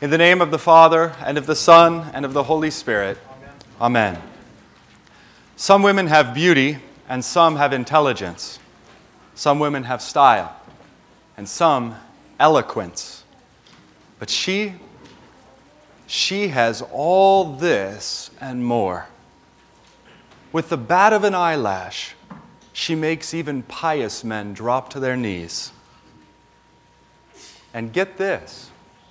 In the name of the Father, and of the Son, and of the Holy Spirit. Amen. Some women have beauty, and some have intelligence. Some women have style, and some eloquence. But she has all this and more. With the bat of an eyelash, she makes even pious men drop to their knees. And get this.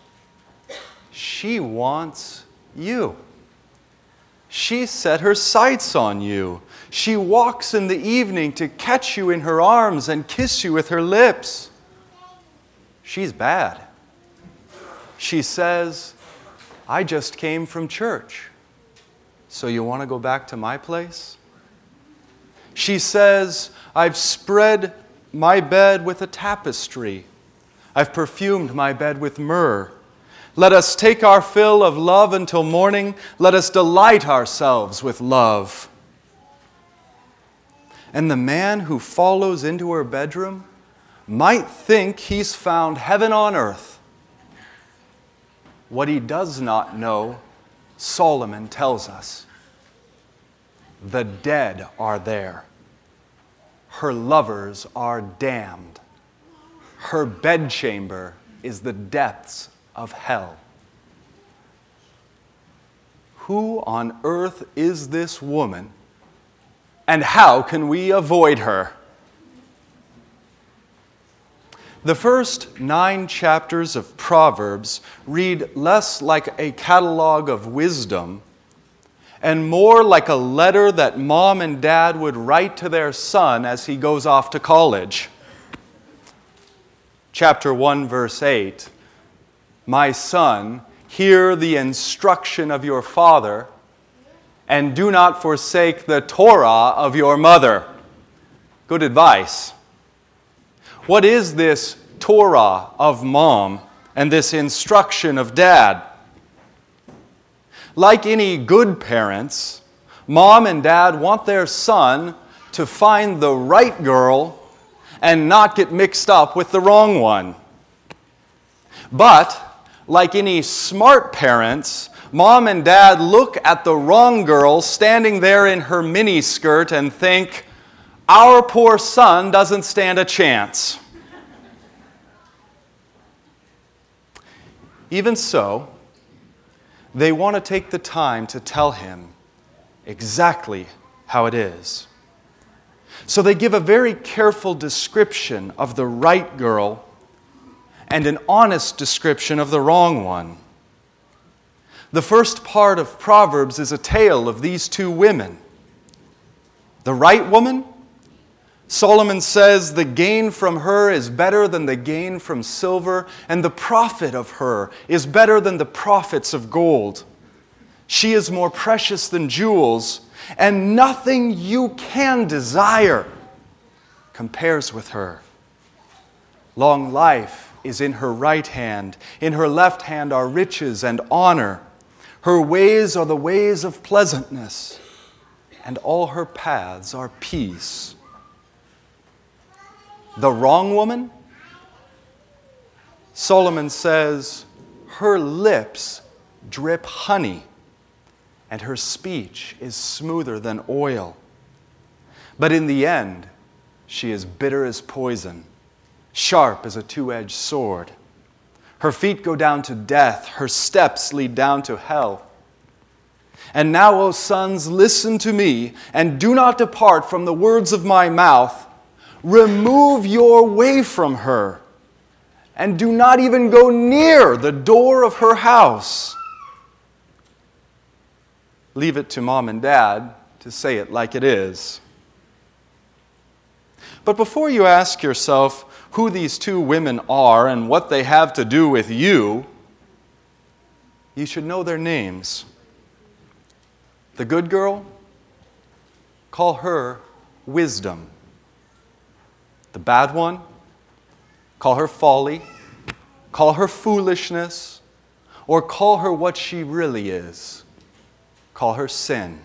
She wants you. She set her sights on you. She walks in the evening to catch you in her arms and kiss you with her lips. She's bad. She says, I just came from church. So you want to go back to my place? She says, I've spread my bed with a tapestry. I've perfumed my bed with myrrh. Let us take our fill of love until morning. Let us delight ourselves with love. And the man who follows into her bedroom might think he's found heaven on earth. What he does not know, Solomon tells us. The dead are there. Her lovers are damned. Her bedchamber is the depths of hell. Who on earth is this woman, and how can we avoid her? The first 9 chapters of Proverbs read less like a catalog of wisdom and more like a letter that mom and dad would write to their son as he goes off to college. Chapter 1, verse 8. My son, hear the instruction of your father, and do not forsake the Torah of your mother. Good advice. What is this Torah of mom and this instruction of dad? Like any good parents, mom and dad want their son to find the right girl and not get mixed up with the wrong one. But like any smart parents, mom and dad look at the wrong girl standing there in her miniskirt and think, our poor son doesn't stand a chance. Even so, they want to take the time to tell him exactly how it is. So they give a very careful description of the right girl and an honest description of the wrong one. The first part of Proverbs is a tale of these two women. The right woman, Solomon says the gain from her is better than the gain from silver, and the profit of her is better than the profits of gold. She is more precious than jewels, and nothing you can desire compares with her. Long life is in her right hand. In her left hand are riches and honor. Her ways are the ways of pleasantness, and all her paths are peace. The wrong woman, Solomon says, her lips drip honey, and her speech is smoother than oil. But in the end, she is bitter as poison, sharp as a two-edged sword. Her feet go down to death. Her steps lead down to hell. And now, O sons, listen to me, and do not depart from the words of my mouth. Remove your way from her, and do not even go near the door of her house. Leave it to mom and dad to say it like it is. But before you ask yourself who these two women are and what they have to do with you, you should know their names. The good girl, call her wisdom. The bad one, call her folly, call her foolishness, or call her what she really is. Call her sin.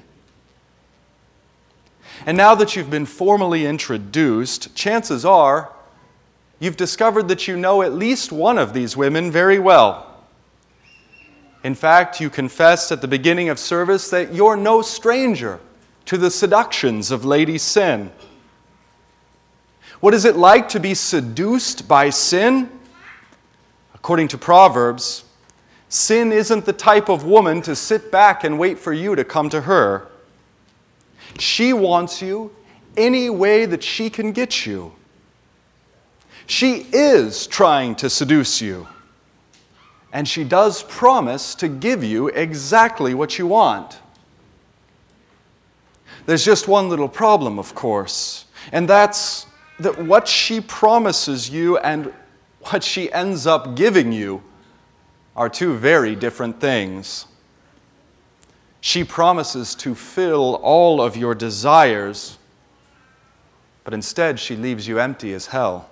And now that you've been formally introduced, chances are you've discovered that you know at least one of these women very well. In fact, you confessed at the beginning of service that you're no stranger to the seductions of Lady Sin. What is it like to be seduced by sin? According to Proverbs, sin isn't the type of woman to sit back and wait for you to come to her. She wants you any way that she can get you. She is trying to seduce you. And she does promise to give you exactly what you want. There's just one little problem, of course, and that's that what she promises you and what she ends up giving you are two very different things. She promises to fill all of your desires, but instead she leaves you empty as hell.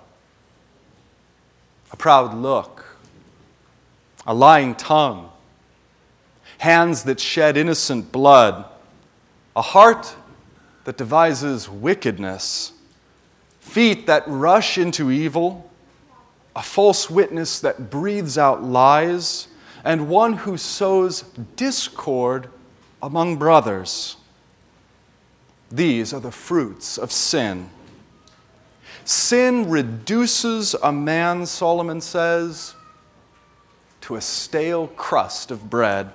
A proud look, a lying tongue, hands that shed innocent blood, a heart that devises wickedness, feet that rush into evil, a false witness that breathes out lies, and one who sows discord among brothers. These are the fruits of sin. Sin reduces a man, Solomon says, to a stale crust of bread.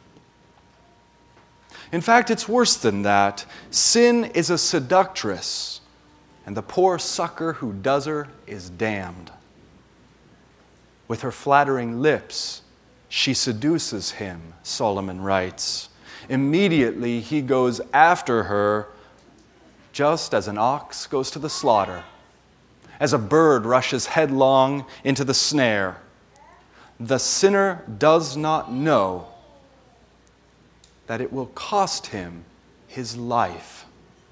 In fact, it's worse than that. Sin is a seductress, and the poor sucker who does her is damned. With her flattering lips, she seduces him, Solomon writes. Immediately he goes after her, just as an ox goes to the slaughter, as a bird rushes headlong into the snare. The sinner does not know that it will cost him his life.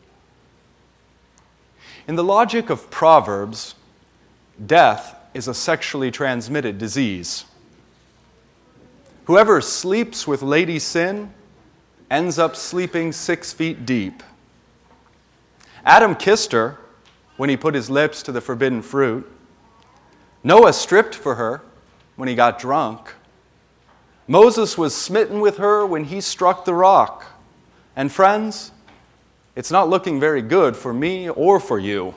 In the logic of Proverbs, death is a sexually transmitted disease. Whoever sleeps with Lady Sin ends up sleeping 6 feet deep. Adam kissed her when he put his lips to the forbidden fruit. Noah stripped for her when he got drunk. Moses was smitten with her when he struck the rock. And friends, it's not looking very good for me or for you.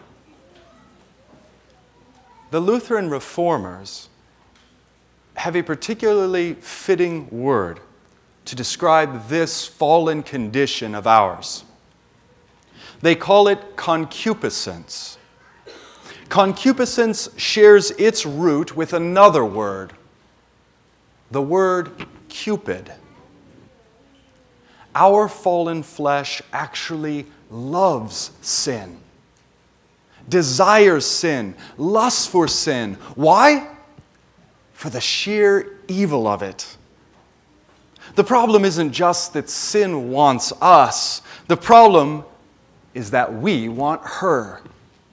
The Lutheran reformers have a particularly fitting word to describe this fallen condition of ours. They call it concupiscence. Concupiscence shares its root with another word, the word Cupid. Our fallen flesh actually loves sin, desires sin, lusts for sin. Why? For the sheer evil of it. The problem isn't just that sin wants us. The problem is that we want her.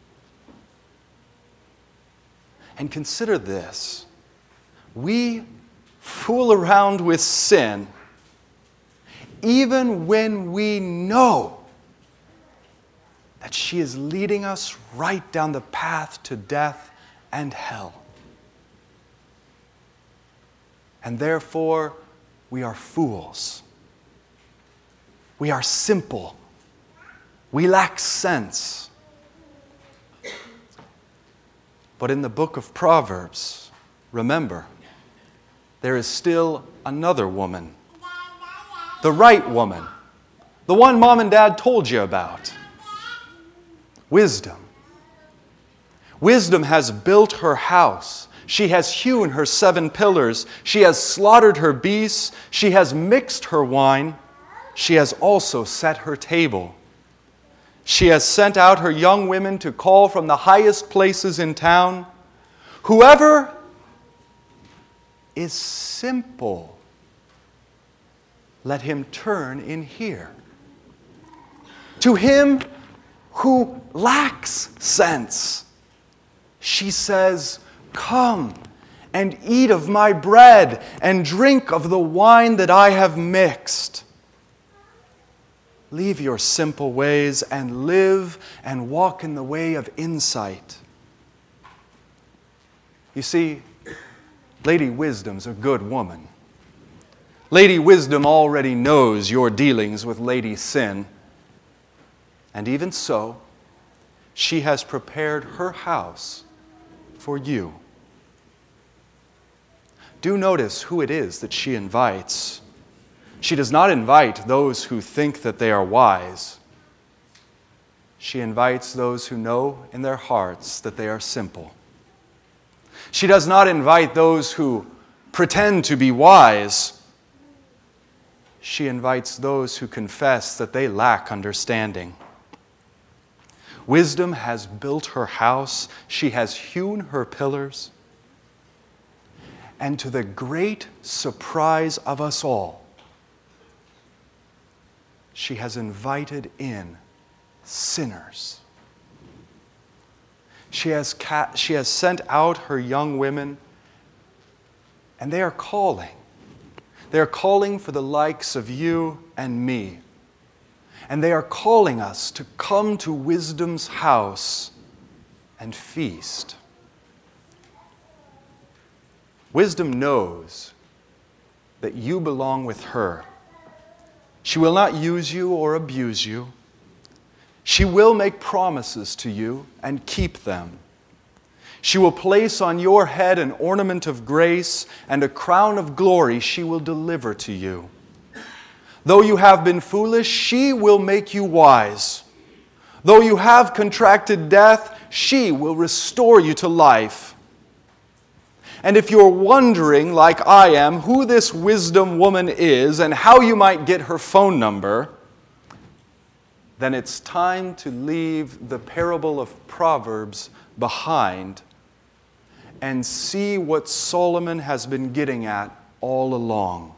And consider this. We fool around with sin even when we know that she is leading us right down the path to death and hell. And therefore, we are fools. We are simple. We lack sense. But in the book of Proverbs, remember, there is still another woman. The right woman. The one Mom and Dad told you about. Wisdom. Wisdom has built her house. She has hewn her 7 pillars. She has slaughtered her beasts. She has mixed her wine. She has also set her table. She has sent out her young women to call from the highest places in town. Whoever is simple, let him turn in here. To him who lacks sense, she says, "Come and eat of my bread and drink of the wine that I have mixed. Leave your simple ways and live and walk in the way of insight." You see, Lady Wisdom's a good woman. Lady Wisdom already knows your dealings with Lady Sin, and even so, she has prepared her house for you. Do notice who it is that she invites. She does not invite those who think that they are wise. She invites those who know in their hearts that they are simple. She does not invite those who pretend to be wise. She invites those who confess that they lack understanding. Wisdom has built her house. She has hewn her pillars. And to the great surprise of us all, she has invited in sinners. She has sent out her young women, and they are calling. They are calling for the likes of you and me. And they are calling us to come to Wisdom's house and feast. Wisdom knows that you belong with her. She will not use you or abuse you. She will make promises to you and keep them. She will place on your head an ornament of grace, and a crown of glory she will deliver to you. Though you have been foolish, she will make you wise. Though you have contracted death, she will restore you to life. And if you're wondering, like I am, who this wisdom woman is and how you might get her phone number, then it's time to leave the parable of Proverbs behind and see what Solomon has been getting at all along.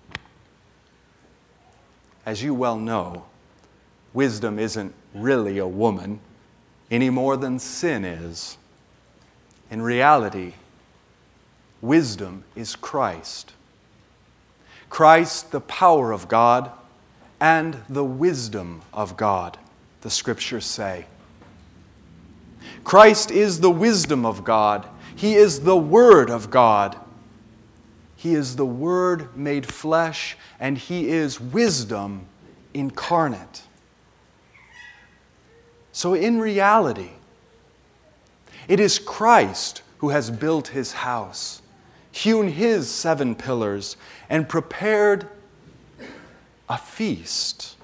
As you well know, wisdom isn't really a woman any more than sin is. In reality, wisdom is Christ. Christ, the power of God, and the wisdom of God, the Scriptures say. Christ is the wisdom of God. He is the Word of God. He is the Word made flesh, and He is wisdom incarnate. So in reality, it is Christ who has built His house, hewn His 7 pillars, and prepared a feast.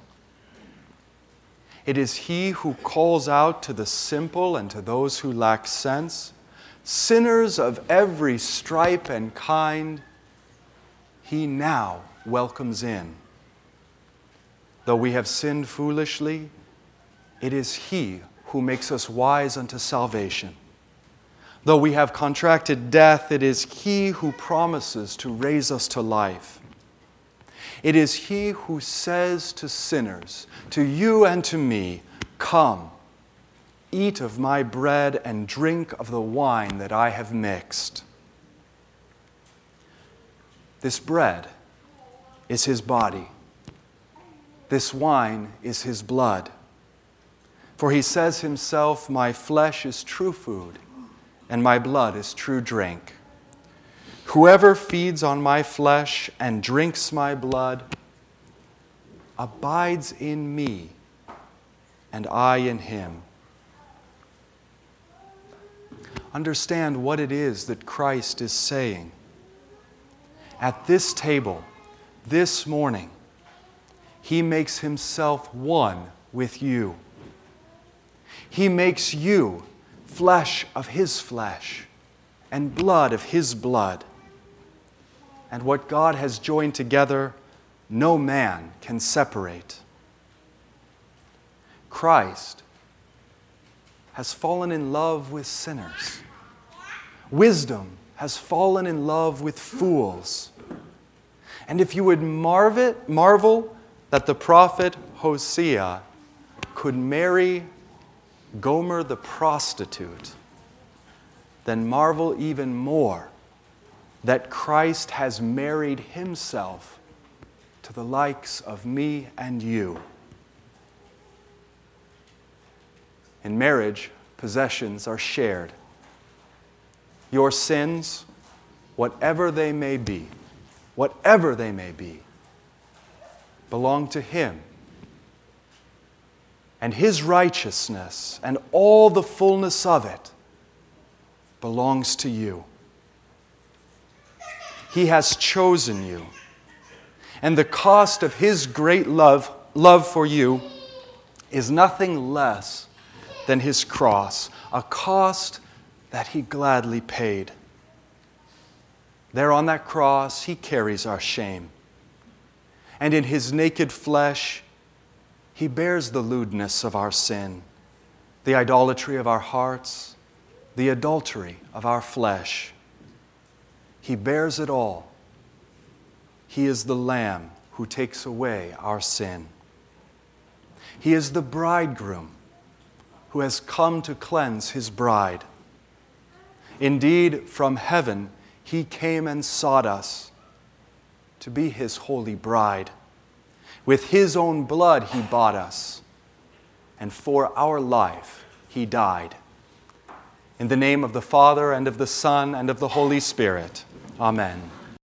It is He who calls out to the simple and to those who lack sense, sinners of every stripe and kind, He now welcomes in. Though we have sinned foolishly, it is He who makes us wise unto salvation. Though we have contracted death, it is He who promises to raise us to life. It is He who says to sinners, to you and to me, "Come, eat of my bread and drink of the wine that I have mixed." This bread is His body. This wine is His blood. For He says Himself, "My flesh is true food, and my blood is true drink. Whoever feeds on my flesh and drinks my blood abides in me, and I in him." Understand what it is that Christ is saying. At this table, this morning, He makes Himself one with you. He makes you flesh of His flesh and blood of His blood. And what God has joined together, no man can separate. Christ has fallen in love with sinners. Wisdom has fallen in love with fools. And if you would marvel that the prophet Hosea could marry Gomer the prostitute, then marvel even more that Christ has married Himself to the likes of me and you. In marriage, possessions are shared. Your sins, whatever they may be, whatever they may be, belong to Him. And His righteousness and all the fullness of it belongs to you. He has chosen you. And the cost of His great love for you is nothing less than His cross, a cost that He gladly paid. There on that cross, He carries our shame. And in His naked flesh, He bears the lewdness of our sin, the idolatry of our hearts, the adultery of our flesh. He bears it all. He is the Lamb who takes away our sin. He is the bridegroom who has come to cleanse His bride. Indeed, from heaven, He came and sought us to be His holy bride. With His own blood He bought us, and for our life He died. In the name of the Father, and of the Son, and of the Holy Spirit. Amen.